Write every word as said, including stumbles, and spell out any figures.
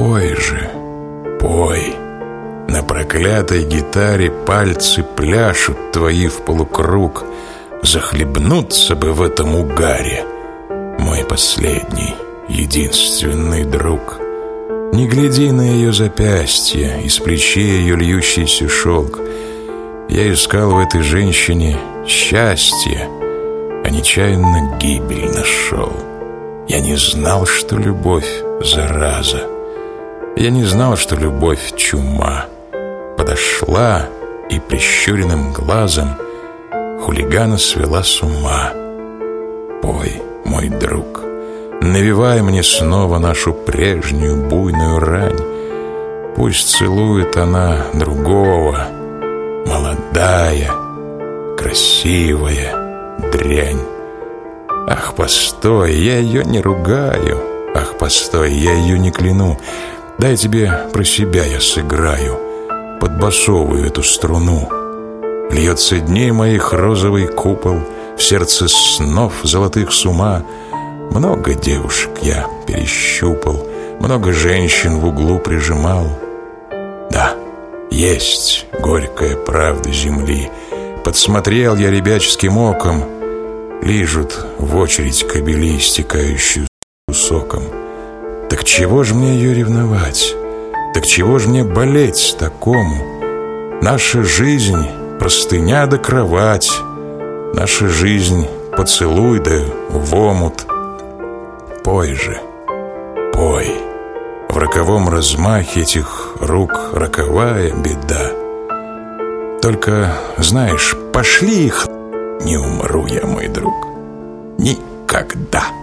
Пой же, пой. На проклятой гитаре пальцы пляшут твои в полукруг. Захлебнуться бы в этом угаре, мой последний, единственный друг. Не гляди на ее запястье, из плечей ее льющийся шелк. Я искал в этой женщине счастье, а нечаянно гибель нашел. Я не знал, что любовь зараза. Я не знал, что любовь чума. Подошла и прищуренным глазом хулигана свела с ума. Пой, мой друг, навевай мне снова нашу прежнюю буйную рань. Пусть целует она другого, молодая, красивая дрянь. Ах, постой, я ее не ругаю. Ах, постой, я ее не кляну. Дай тебе про себя я сыграю подбасовую эту струну. Льется дней моих розовый купол, в сердце снов золотых с ума. Много девушек я перещупал, много женщин в углу прижимал. Да, есть горькая правда земли. Подсмотрел я ребяческим оком, лижут в очередь кобели, истекающую соком. Так чего ж мне ее ревновать? Так чего ж мне болеть такому? Наша жизнь простыня да кровать, наша жизнь поцелуй да в омут. Пой же, пой. В роковом размахе этих рук роковая беда. Только, знаешь, пошли их, не умру я, мой друг, никогда.